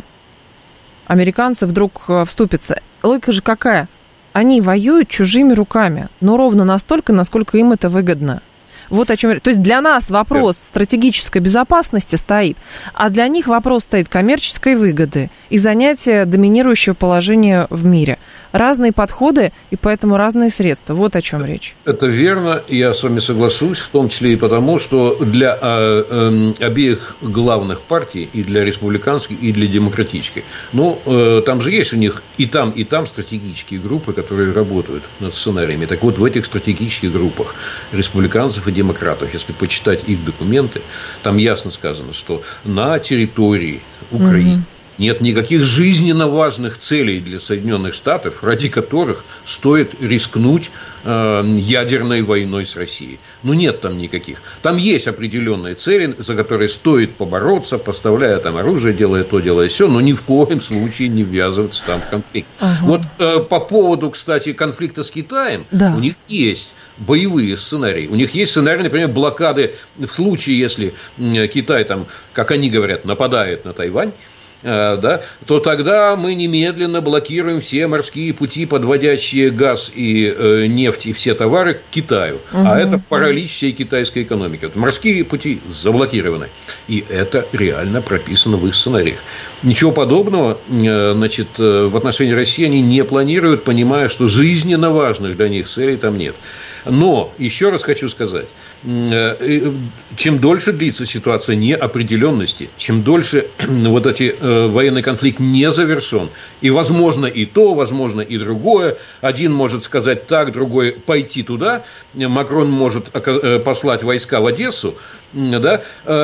Speaker 2: американцы вдруг а, вступятся? Логика же какая? Они воюют чужими руками, но ровно настолько, насколько им это выгодно. Вот о чем. То есть для нас вопрос да. стратегической безопасности стоит, а для них вопрос стоит коммерческой выгоды и занятия доминирующего положения в мире. Разные подходы и поэтому разные средства. Вот о чем речь.
Speaker 3: Это верно, я с вами соглашусь, в том числе и потому, что для э, э, обеих главных партий, и для республиканской, и для демократической, ну, э, там же есть у них и там, и там стратегические группы, которые работают над сценариями. Так вот, в этих стратегических группах республиканцев и демократов, если почитать их документы, там ясно сказано, что на территории Украины угу. нет никаких жизненно важных целей для Соединенных Штатов, ради которых стоит рискнуть э, ядерной войной с Россией. Ну, нет там никаких. Там есть определенные цели, за которые стоит побороться, поставляя там оружие, делая то, делая сё, но ни в коем случае не ввязываться там в конфликт. Ага. Вот э, по поводу, кстати, конфликта с Китаем, да. у них есть боевые сценарии. У них есть сценарий, например, блокады в случае, если Китай, там, как они говорят, нападает на Тайвань, да, то тогда мы немедленно блокируем все морские пути, подводящие газ и э, нефть и все товары к Китаю. Угу. А это паралич всей китайской экономики. Морские пути заблокированы. И это реально прописано в их сценариях. Ничего подобного э, значит, э, в отношении России они не планируют, понимая, что жизненно важных для них целей там нет. Но, еще раз хочу сказать, чем дольше длится ситуация неопределенности, чем дольше вот эти военный конфликт не завершен, и возможно и то, возможно и другое, один может сказать так, другой пойти туда, Макрон может послать войска в Одессу, да,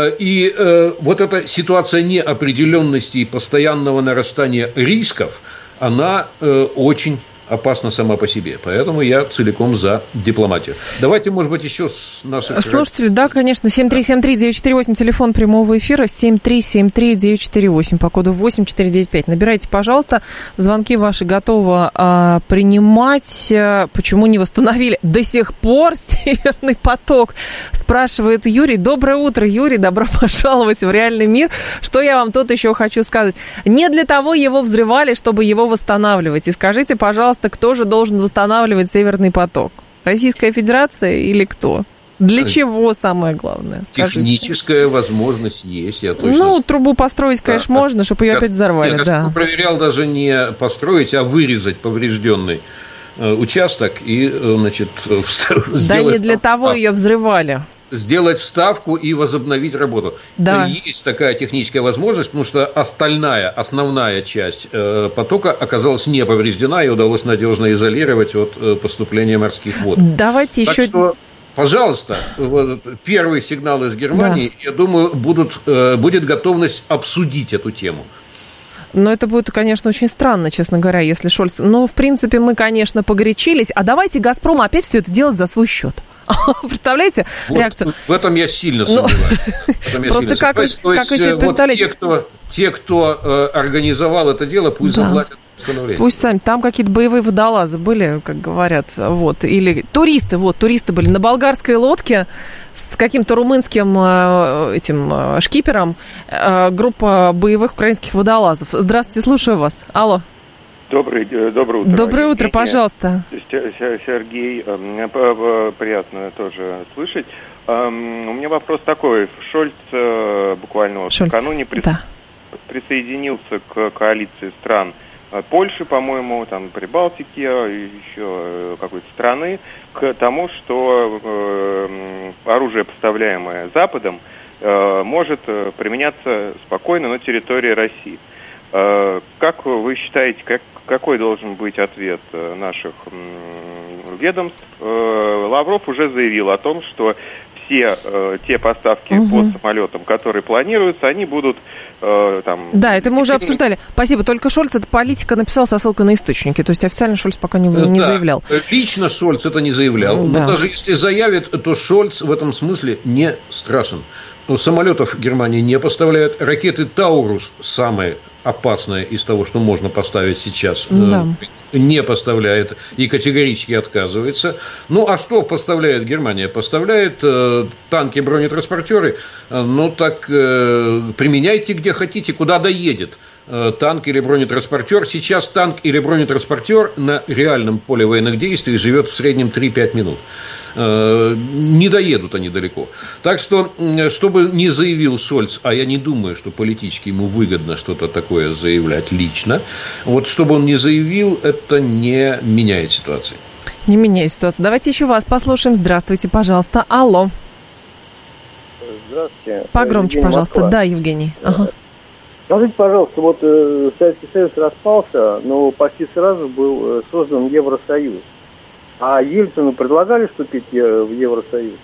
Speaker 3: и вот эта ситуация неопределенности и постоянного нарастания рисков, она очень опасна сама по себе. Поэтому я целиком за дипломатию. Давайте, может быть, еще с наших...
Speaker 2: Слушатели, да, конечно, семь три семь три девять четыре восемь, телефон прямого эфира, семь три семь три девять четыре восемь, по коду восемь четыре девять пять. Набирайте, пожалуйста, звонки ваши готовы а, принимать. Почему не восстановили до сих пор Северный поток? Спрашивает Юрий. Доброе утро, Юрий, добро пожаловать в реальный мир. Что я вам тут еще хочу сказать? Не для того его взрывали, чтобы его восстанавливать. И скажите, пожалуйста, кто же должен восстанавливать Северный поток? Российская Федерация или кто? Для чего, самое главное? Скажите.
Speaker 3: Техническая возможность есть. Я точно...
Speaker 2: Ну, трубу построить, конечно, да, можно, чтобы ее опять взорвали.
Speaker 3: Я,
Speaker 2: да.
Speaker 3: я проверял даже не построить, а вырезать поврежденный участок и, значит, сделать...
Speaker 2: Да не для того ее взрывали.
Speaker 3: Сделать вставку и возобновить работу.
Speaker 2: Да.
Speaker 3: Есть такая техническая возможность, потому что остальная, основная часть э, потока оказалась не повреждена, и удалось надежно изолировать от э, поступления морских вод.
Speaker 2: Давайте
Speaker 3: так
Speaker 2: еще...
Speaker 3: что, пожалуйста, вот, первые сигналы из Германии, да. я думаю, будут, э, будет готовность обсудить эту тему.
Speaker 2: Но это будет, конечно, очень странно, честно говоря, если Шольц... Ну, в принципе, мы, конечно, погорячились. А давайте «Газпром» опять все это делать за свой счет. Представляете
Speaker 3: вот,
Speaker 2: реакцию?
Speaker 3: В этом я сильно сомневаюсь.
Speaker 2: Просто как вы себе представляете?
Speaker 3: Те, кто э, организовал это дело, пусть да. заплатят восстановление. Пусть
Speaker 2: сами. Там какие-то боевые водолазы были, как говорят. Вот. Или туристы, вот, туристы были на болгарской лодке с каким-то румынским э, этим э, шкипером. Э, группа боевых украинских водолазов. Здравствуйте, слушаю вас. Алло.
Speaker 4: Добрый, доброе утро.
Speaker 2: Доброе утро, пожалуйста.
Speaker 4: Сергей, приятно тоже слышать. У меня вопрос такой. Шольц буквально вот накануне прис... да. присоединился к коалиции стран Польши, по-моему, там Прибалтики, еще какой-то страны, к тому, что оружие, поставляемое Западом, может применяться спокойно на территории России. Как вы считаете, как, какой должен быть ответ наших ведомств? Лавров уже заявил о том, что все э, те поставки угу. по самолетам, которые планируются, они будут э, там...
Speaker 2: Да, это мы уже обсуждали. Спасибо. Только Шольц, это политика, написал со ссылкой на источники. То есть официально Шольц пока не, не да. заявлял.
Speaker 3: Лично Шольц это не заявлял. Да. Но даже если заявит, то Шольц в этом смысле не страшен. Но самолетов Германия не поставляет. Ракеты «Таурус» самые опасные из того, что можно поставить сейчас, да. не поставляет и категорически отказывается. Ну, а что поставляет Германия? Поставляет э, танки, бронетранспортеры. Ну, так э, применяйте где хотите, куда доедет. танк или бронетранспортер. Сейчас танк или бронетранспортер на реальном поле военных действий живет в среднем три-пять минут. Не доедут они далеко. Так что, чтобы не заявил Шольц, а я не думаю, что политически ему выгодно что-то такое заявлять лично, вот чтобы он не заявил, это не меняет ситуации.
Speaker 2: Не меняет ситуацию. Давайте еще вас послушаем. Здравствуйте, пожалуйста. Алло.
Speaker 5: Здравствуйте.
Speaker 2: Погромче,
Speaker 5: Евгений,
Speaker 2: пожалуйста.
Speaker 5: Москва.
Speaker 2: Да, Евгений. Ага.
Speaker 5: Скажите, пожалуйста, вот э, Советский Союз распался, но почти сразу был э, создан Евросоюз. А Ельцину предлагали вступить в Евросоюз?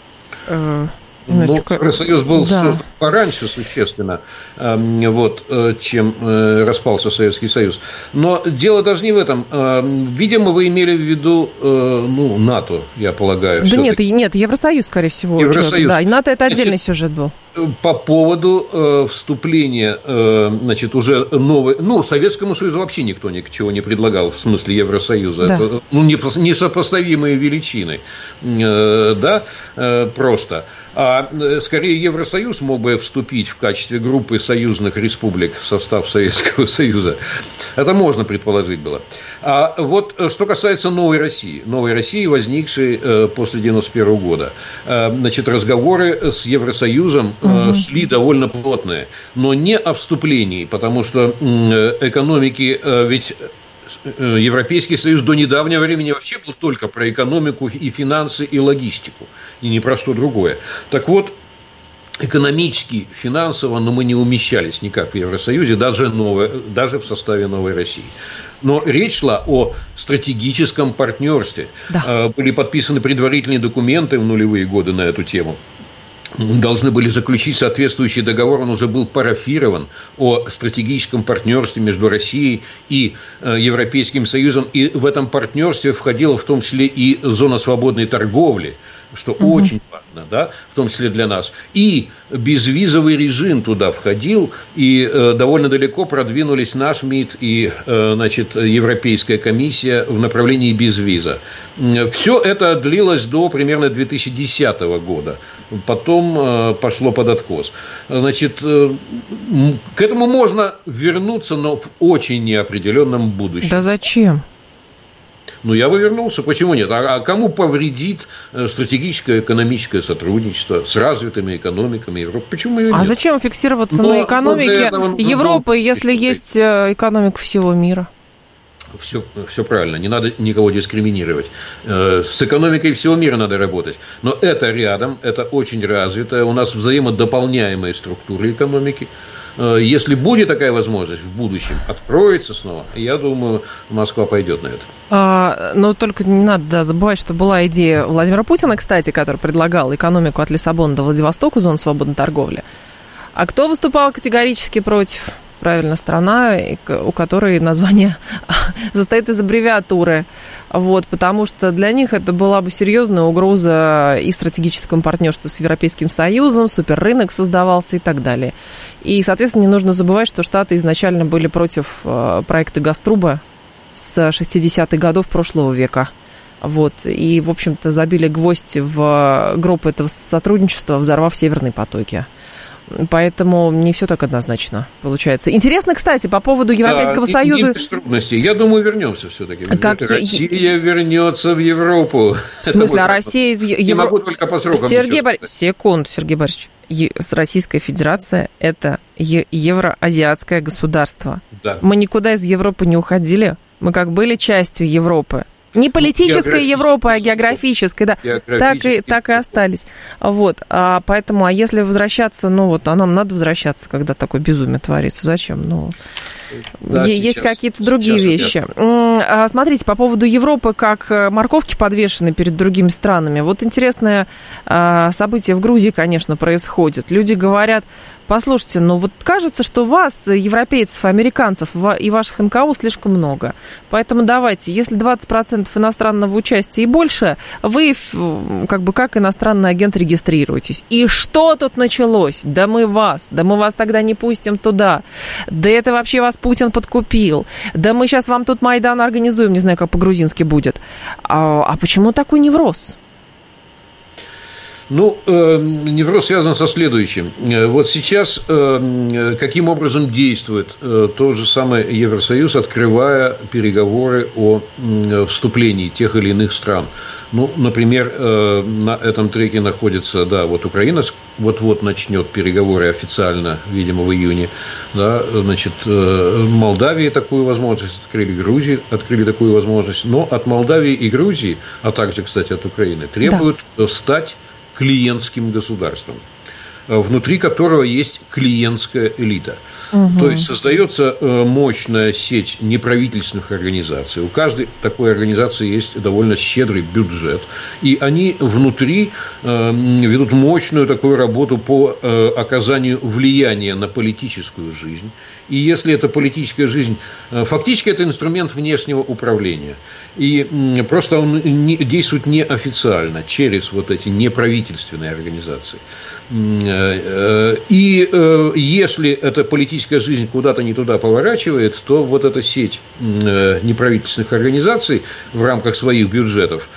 Speaker 3: Ну, Евросоюз был да. создан пораньше существенно, вот, чем распался Советский Союз. Но дело даже не в этом. Видимо, вы имели в виду, ну, НАТО, я полагаю.
Speaker 2: Да нет, нет, Евросоюз, скорее всего.
Speaker 3: Евросоюз.
Speaker 2: Да, и НАТО – это отдельный Значит, сюжет был.
Speaker 3: По поводу э, вступления, э, значит, уже новой... Ну, Советскому Союзу вообще никто ни к чего не предлагал, в смысле Евросоюза. Да. Это, ну, несопоставимые величины, э, да, э, просто. А скорее Евросоюз мог бы вступить в качестве группы союзных республик в состав Советского Союза. Это можно предположить было. А вот что касается Новой России. Новой России, возникшей э, после девяносто первого года. Э, значит, разговоры с Евросоюзом угу. шли довольно плотные, но не о вступлении, потому что экономики, ведь Европейский Союз до недавнего времени вообще был только про экономику и финансы и логистику, и не про что другое. Так вот, экономически, финансово, но мы не умещались никак в Евросоюзе, даже, новое, даже в составе Новой России. Но речь шла о стратегическом партнерстве. Да. Были подписаны предварительные документы в нулевые годы на эту тему. Должны были заключить соответствующий договор, он уже был парафирован, о стратегическом партнерстве между Россией и Европейским Союзом. И в этом партнерстве входила в том числе и зона свободной торговли, что угу. очень важно, да, в том числе для нас. И безвизовый режим туда входил, и э, довольно далеко продвинулись наш МИД и э, значит, Европейская комиссия в направлении безвиза. Все это длилось до примерно две тысячи десятого года. Потом э, пошло под откос. Значит, э, к этому можно вернуться, но в очень неопределенном будущем.
Speaker 2: Да зачем?
Speaker 3: Ну, я бы вернулся. Почему нет? А кому повредит стратегическое экономическое сотрудничество с развитыми экономиками Европы? Почему ее нет?
Speaker 2: А зачем фиксироваться но, на экономике этого, Европы, ну, если есть экономика всего мира?
Speaker 3: Все, все правильно, не надо никого дискриминировать. С экономикой всего мира надо работать. Но это рядом, это очень развитая, у нас взаимодополняемые структуры экономики. Если будет такая возможность в будущем, откроется снова, я думаю, Москва пойдет на это.
Speaker 2: А, но только не надо да, забывать, что была идея Владимира Путина, кстати, который предлагал экономику от Лиссабона до Владивостока, зону свободной торговли. А кто выступал категорически против? Правильно, страна, у которой название состоит из аббревиатуры. Вот, потому что для них это была бы серьезная угроза и стратегическому партнерству с Европейским Союзом, суперрынок создавался и так далее. И, соответственно, не нужно забывать, что Штаты изначально были против проекта Гаструба с шестидесятых годов прошлого века. Вот, и, в общем-то, забили гвоздь в гроб этого сотрудничества, взорвав северные потоки. Поэтому не все так однозначно получается. Интересно, кстати, по поводу Европейского да, Союза...
Speaker 3: Не без трудностей. Я думаю, вернемся все-таки. Как Россия я... вернется в Европу.
Speaker 2: В смысле, а Россия из Европы...
Speaker 3: Не могу только по срокам.
Speaker 2: Сергей Борисович, секунду, Сергей Борисович. Российская Федерация – это евроазиатское государство. Да. Мы никуда из Европы не уходили. Мы как были частью Европы. Не политическая Европа, а географическая, да, так и, так и остались. Вот, а поэтому, а если возвращаться, ну вот, а нам надо возвращаться, когда такое безумие творится, зачем? Ну, да, есть сейчас, какие-то другие вещи. Я... Смотрите, по поводу Европы, как морковки подвешены перед другими странами. Вот интересное событие в Грузии, конечно, происходит. Люди говорят, послушайте, ну вот кажется, что вас, европейцев, американцев и ваших эн ка о слишком много. Поэтому давайте, если двадцать процентов иностранного участия и больше, вы как бы как иностранный агент регистрируетесь. И что тут началось? Да мы вас, да мы вас тогда не пустим туда. Да это вообще вас Путин подкупил. Да мы сейчас вам тут Майдан организуем, не знаю, как по-грузински будет. А, а почему такой невроз?
Speaker 3: Ну, невроз связан со следующим. Вот сейчас каким образом действует тот же самый Евросоюз, открывая переговоры о вступлении тех или иных стран. Ну, например, на этом треке находится, да, вот Украина вот-вот начнет переговоры официально, видимо, в июне. Да, значит, Молдавии такую возможность открыли, Грузии открыли такую возможность. Но от Молдавии и Грузии, а также, кстати, от Украины, требуют да. стать клиентским государством, внутри которого есть клиентская элита. Угу. То есть создается мощная сеть неправительственных организаций. У каждой такой организации есть довольно щедрый бюджет. И они внутри ведут мощную такую работу по оказанию влияния на политическую жизнь. И если эта политическая жизнь... Фактически это инструмент внешнего управления. И просто он действует неофициально, через вот эти неправительственные организации. И если эта политическая жизнь куда-то не туда поворачивает, то вот эта сеть неправительственных организаций в рамках своих бюджетов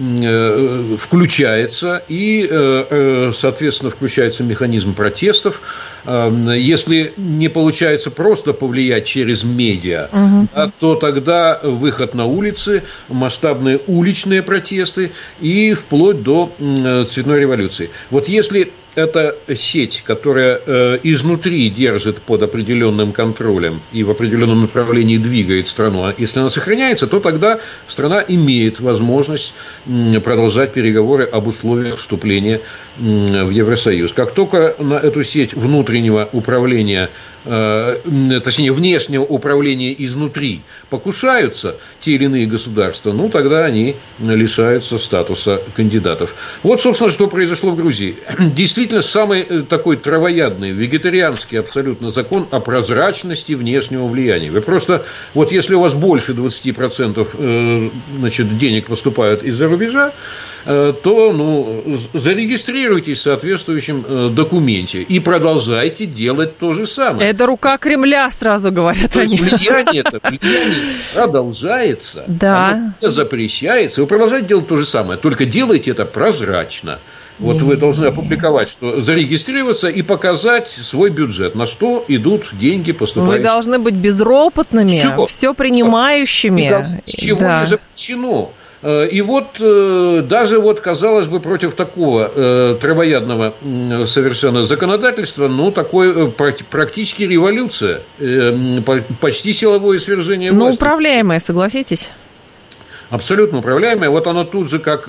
Speaker 3: включается, и, соответственно, включается механизм протестов. Если не получается просто повлиять через медиа, угу. да, то тогда выход на улицы, масштабные уличные протесты и вплоть до цветной революции. Вот если это сеть, которая э, изнутри держит под определенным контролем и в определенном направлении двигает страну. А если она сохраняется, то тогда страна имеет возможность э, продолжать переговоры об условиях вступления э, в Евросоюз. Как только на эту сеть внутреннего управления, э, точнее, внешнего управления изнутри покушаются те или иные государства, ну, тогда они лишаются статуса кандидатов. Вот, собственно, что произошло в Грузии. Действительно, Действительно, самый такой травоядный, вегетарианский абсолютно закон о прозрачности внешнего влияния. Вы просто, вот если у вас больше двадцать процентов значит, денег поступают из-за рубежа, то ну, зарегистрируйтесь в соответствующем документе и продолжайте делать то же самое.
Speaker 2: Это рука Кремля, сразу говорят
Speaker 3: то
Speaker 2: они.
Speaker 3: То есть влияние-то влияние продолжается,
Speaker 2: да.
Speaker 3: оно не запрещается. Вы продолжаете делать то же самое, только делайте это прозрачно. Вот вы должны опубликовать, что зарегистрироваться и показать свой бюджет, на что идут деньги поступающие.
Speaker 2: Вы должны быть безропотными, все, все принимающими.
Speaker 3: Ничего да. не запрещено. И вот даже вот, казалось бы, против такого травоядного совершенно законодательства, ну, такой практически революция, почти силовое свержение власти.
Speaker 2: Ну, управляемое, согласитесь?
Speaker 3: Абсолютно управляемое. Вот оно тут же как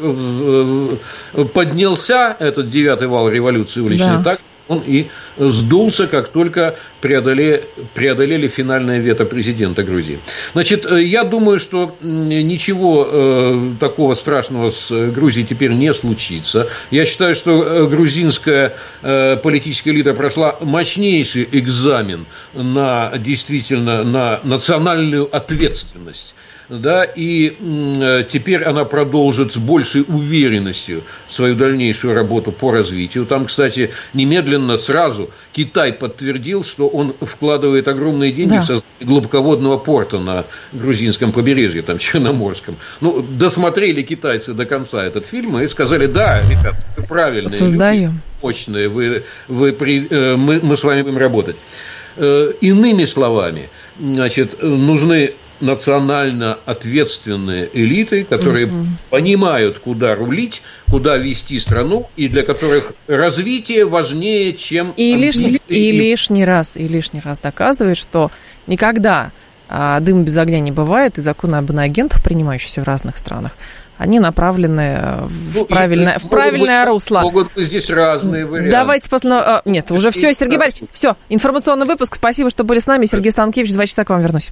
Speaker 3: поднялся, этот девятый вал революции уличной, да. так он и сдулся, как только преодолели, преодолели финальное вето президента Грузии. Значит, я думаю, что ничего такого страшного с Грузией теперь не случится. Я считаю, что грузинская политическая элита прошла мощнейший экзамен на действительно на национальную ответственность. Да, и м, теперь она продолжит с большей уверенностью свою дальнейшую работу по развитию. Там, кстати, немедленно сразу Китай подтвердил, что он вкладывает огромные деньги да. в создание глубоководного порта на грузинском побережье, там, Черноморском. Ну, досмотрели китайцы до конца этот фильм и сказали, да, ребят, вы правильные, люди, мощные, вы, вы при, э, мы, мы с вами будем работать. Э, иными словами, значит, нужны национально ответственные элиты, которые угу. понимают, куда рулить, куда вести страну, и для которых развитие важнее, чем...
Speaker 2: И, лишний, и лишний раз, и лишний раз доказывает, что никогда а, дым без огня не бывает, и законы об иноагентах, принимающиеся в разных странах, они направлены в ну, правильное, в правильное
Speaker 3: быть,
Speaker 2: русло.
Speaker 3: Могут быть здесь разные варианты.
Speaker 2: Давайте после... Нет, уже все, Сергей Борисович, все, информационный выпуск. Спасибо, что были с нами. Сергей Станкевич, два часа к вам вернусь.